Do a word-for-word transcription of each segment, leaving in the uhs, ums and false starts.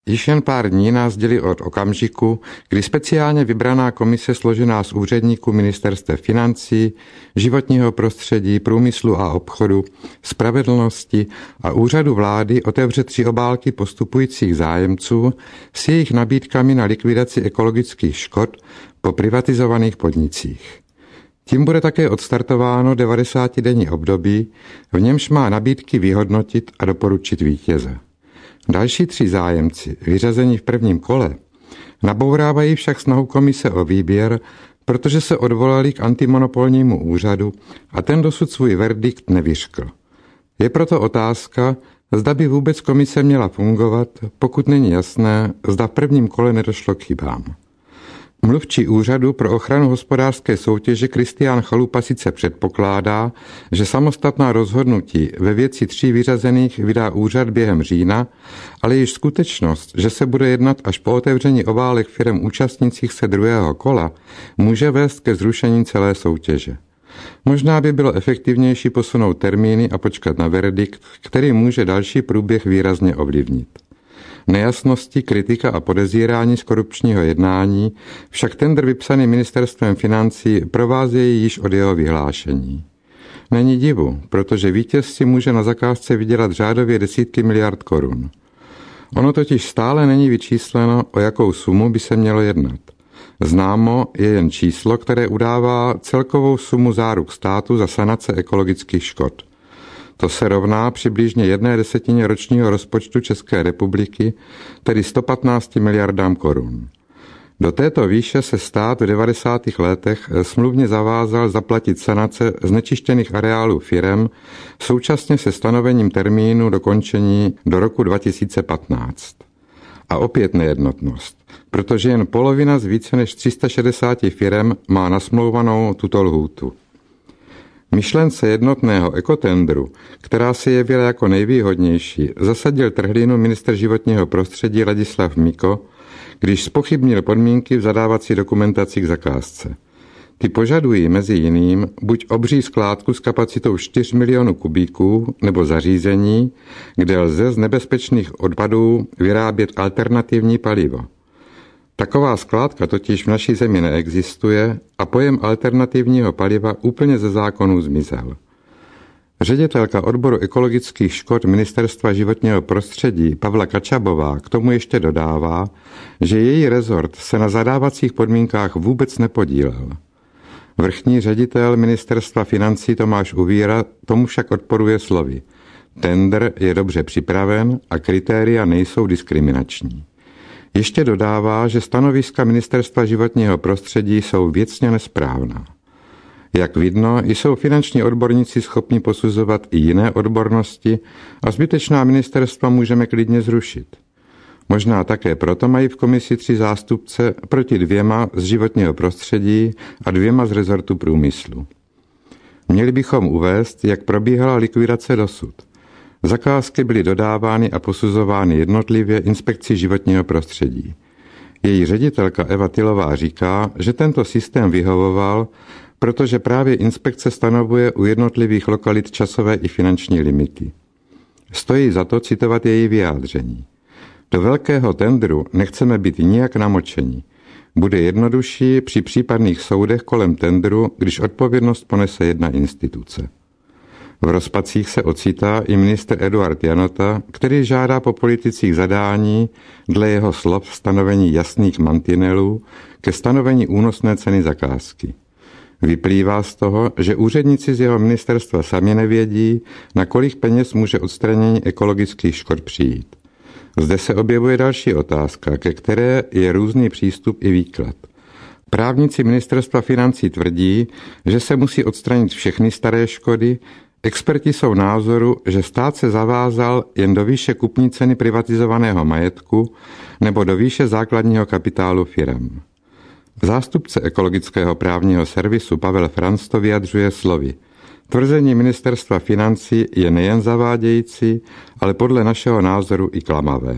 Již jen pár dní nás dělí od okamžiku, kdy speciálně vybraná komise složená z úředníků ministerstev financí, životního prostředí, průmyslu a obchodu, spravedlnosti a úřadu vlády otevře tři obálky postupujících zájemců s jejich nabídkami na likvidaci ekologických škod po privatizovaných podnicích. Tím bude také odstartováno devadesátidenní období, v němž má nabídky vyhodnotit a doporučit vítěze. Další tři zájemci, vyřazení v prvním kole, nabourávají však snahu komise o výběr, protože se odvolali k antimonopolnímu úřadu a ten dosud svůj verdikt nevyřkl. Je proto otázka, zda by vůbec komise měla fungovat, pokud není jasné, zda v prvním kole nedošlo k chybám. Mluvčí úřadu pro ochranu hospodářské soutěže Kristián Chalupa sice předpokládá, že samostatná rozhodnutí ve věci tří vyřazených vydá úřad během října, ale již skutečnost, že se bude jednat až po otevření obálek firem účastnících se druhého kola, může vést ke zrušení celé soutěže. Možná by bylo efektivnější posunout termíny a počkat na verdikt, který může další průběh výrazně ovlivnit. Nejasnosti, kritika a podezírání z korupčního jednání však tendr vypsaný ministerstvem financí provázejí již od jeho vyhlášení. Není divu, protože vítěz si může na zakázce vydělat řádově desítky miliard korun. Ono totiž stále není vyčísleno, o jakou sumu by se mělo jednat. Známo je jen číslo, které udává celkovou sumu záruk státu za sanace ekologických škod. To se rovná přibližně jedné desetině ročního rozpočtu České republiky, tedy sto patnáct miliardám korun. Do této výše se stát v devadesátých letech smluvně zavázal zaplatit sanace znečištěných areálů firem současně se stanovením termínu dokončení do roku dva tisíce patnáct. A opět nejednotnost, protože jen polovina z více než tři sta šedesáti firem má nasmlouvanou tuto lhůtu. Myšlence jednotného ekotendru, která se jevila jako nejvýhodnější, zasadil trhlinu ministr životního prostředí Ladislav Miko, když zpochybnil podmínky v zadávací dokumentaci k zakázce. Ty požadují mezi jiným buď obří skládku s kapacitou čtyři miliony kubíků nebo zařízení, kde lze z nebezpečných odpadů vyrábět alternativní palivo. Taková skládka totiž v naší zemi neexistuje a pojem alternativního paliva úplně ze zákonů zmizel. Ředitelka odboru ekologických škod Ministerstva životního prostředí Pavla Kačabová k tomu ještě dodává, že její rezort se na zadávacích podmínkách vůbec nepodílel. Vrchní ředitel Ministerstva financí Tomáš Uvíra tomu však odporuje slovy: tendr je dobře připraven a kritéria nejsou diskriminační. Ještě dodává, že stanoviska Ministerstva životního prostředí jsou věcně nesprávná. Jak vidno, jsou finanční odborníci schopni posuzovat i jiné odbornosti a zbytečná ministerstva můžeme klidně zrušit. Možná také proto mají v komisi tři zástupce proti dvěma z životního prostředí a dvěma z rezortu průmyslu. Měli bychom uvést, jak probíhala likvidace dosud. Zakázky byly dodávány a posuzovány jednotlivě inspekcí životního prostředí. Její ředitelka Eva Tylová říká, že tento systém vyhovoval, protože právě inspekce stanovuje u jednotlivých lokalit časové i finanční limity. Stojí za to citovat její vyjádření. Do velkého tendru nechceme být nijak namočeni. Bude jednodušší při případných soudech kolem tendru, když odpovědnost ponese jedna instituce. V rozpacích se ocitá i ministr Eduard Janota, který žádá po politicích zadání, dle jeho slov stanovení jasných mantinelů ke stanovení únosné ceny zakázky. Vyplývá z toho, že úředníci z jeho ministerstva sami nevědí, na kolik peněz může odstranění ekologických škod přijít. Zde se objevuje další otázka, ke které je různý přístup i výklad. Právníci ministerstva financí tvrdí, že se musí odstranit všechny staré škody. Experti jsou názoru, že stát se zavázal jen do výše kupní ceny privatizovaného majetku nebo do výše základního kapitálu firem. Zástupce ekologického právního servisu Pavel Franc to vyjadřuje slovy: tvrzení ministerstva financí je nejen zavádějící, ale podle našeho názoru i klamavé.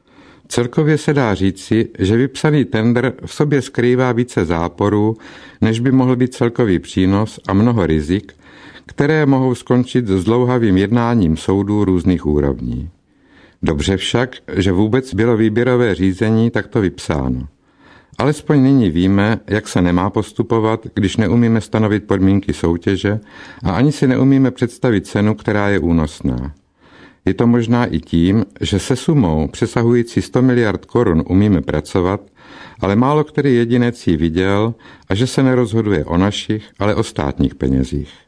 Celkově se dá říci, že vypsaný tendr v sobě skrývá více záporů, než by mohl být celkový přínos, a mnoho rizik, které mohou skončit s dlouhavým jednáním soudů různých úrovní. Dobře však, že vůbec bylo výběrové řízení takto vypsáno. Alespoň nyní víme, jak se nemá postupovat, když neumíme stanovit podmínky soutěže a ani si neumíme představit cenu, která je únosná. Je to možná i tím, že se sumou přesahující sto miliard korun umíme pracovat, ale málo který jedinec ji viděl a že se nerozhoduje o našich, ale o státních penězích.